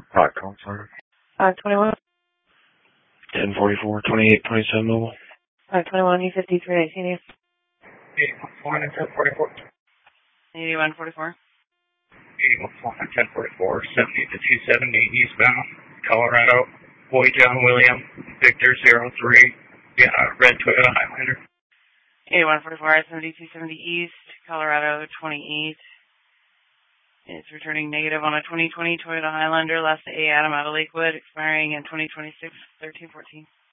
Hot call, sir. 21. 1044, 2827 mobile. 21, E53, 18. 81, 1044. 8144. 1044, 70 to 270 eastbound, Colorado, Boy John William, Victor 03, yeah, red Toyota Highlander. 8144, 7270 East, Colorado 28. It's returning negative on a 2020 Toyota Highlander, last A Adam out of Lakewood, expiring in 2026, 1314.